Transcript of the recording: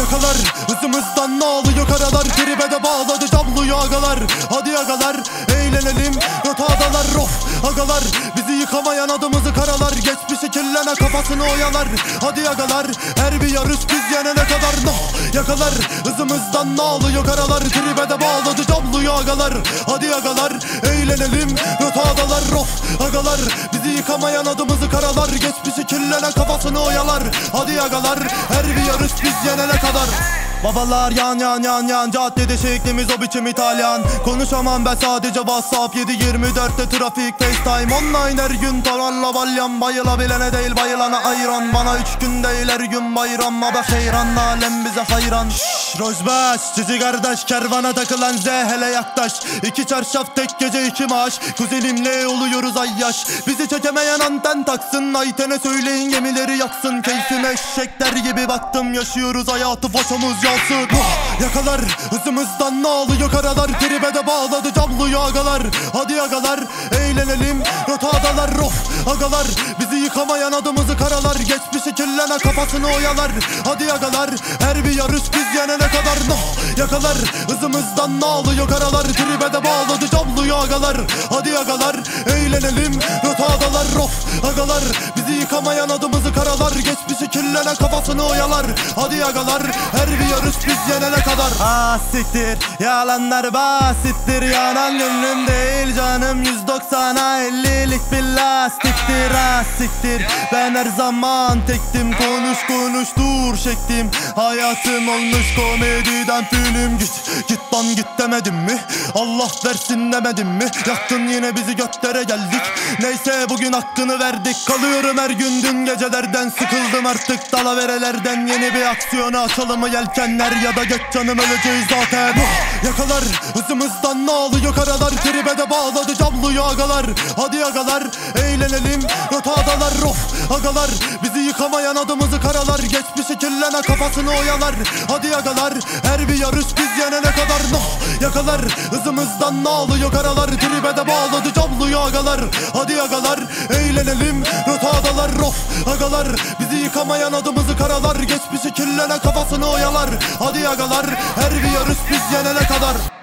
yakalar. Hızımızdan ne alıyor karalar, tribe de bağladı cabluyu agalar. Hadi agalar eğlenelim rotadalar of agalar. Bizi yıkamayan adımızı karalar, geçmişi kirlene kafasını oyalar. Hadi agalar her bir yarış biz yenene kadar yakalar. Hızımızdan ne alıyor karalar, tribe de bağladı cabluyu agalar. Hadi agalar eğlenelim rotadalar of agalar. Bizi yıkamayan adımızı karalar, geçmişi kirlene kafasını oyalar. Hadi agalar her bir yarış biz yenene kadar. Babalar yan yan yan yan, caddede şeklimiz o biçim İtalyan. Konuşamam ben sadece WhatsApp 7/24'te trafik FaceTime online her gün tararla balyan. Bayılabilene değil bayılana ayran, bana 3 gün değil her gün bayram. Ama heyran alem bize hayran. Rojbaş cici kardeş, kervana takılan Z hele yaklaş. 2 çarşaf tek gece 2 maaş, kuzenimle oluyoruz ay yaş. Bizi çekemeyen anten taksın, Ayten'e söyleyin gemileri yaksın. Keyfime eşekler gibi baktım, yaşıyoruz hayatı foşamız yansın. Yakalar hızımızdan ne alıyor karalar, tribe de bağladı cabluyu agalar. Hadi agalar eğlenelim rotadalar of agalar. Bizi yıkamayan adımızı karalar, geçmişi kirlene kafasını oyalar. Hadi agalar her bir yarış biz yenene kadar yakalar. Hızımızdan ne alıyor karalar, tribe de bağladı cabluyu agalar. Hadi agalar eğlenelim rotadalar of agalar. Bizi yıkamayan adımızı karalar, geçmişi kirlene kafasını oyalar. Hadi agalar her bir yarış biz yenene kadar. Siktir yalanlar basittir, yanan gönlüm değil canım 190'a 50'lik bir lastiktir. Siktir ben her zaman tektim, konuş konuş dur şeklim. Hayatım olmuş komediden film, git lan git demedim mi? Allah versin demedim mi? Yaktın yine bizi, göklere geldik. Neyse bugün hakkını verdik. Kalıyorum her gün dün gecelerden, sıkıldım artık dalaverelerden. Yeni bir aksiyona açalım mı yelkenler, ya da geç canım öleceğiz zaten. Yakalar hızımızdan ne alıyor karalar, tribe de bağladı cabluyu agalar. Hadi agalar eğlenelim rotadalar of agalar. Bizi yıkamayan adımızı karalar, geçmişi kirlene kafasını oyalar. Hadi agalar her bir yarış biz yenene kadar yakalar. Hızımızdan ne alıyor karalar, tribe de bağladı cabluyu agalar. Hadi agalar eğlenelim rotadalar of agalar. Bizi yıkamayan adımızı karalar, geçmişi kirlene kafasını oyalar. Hadi agalar her bir yarış biz yenene kadar.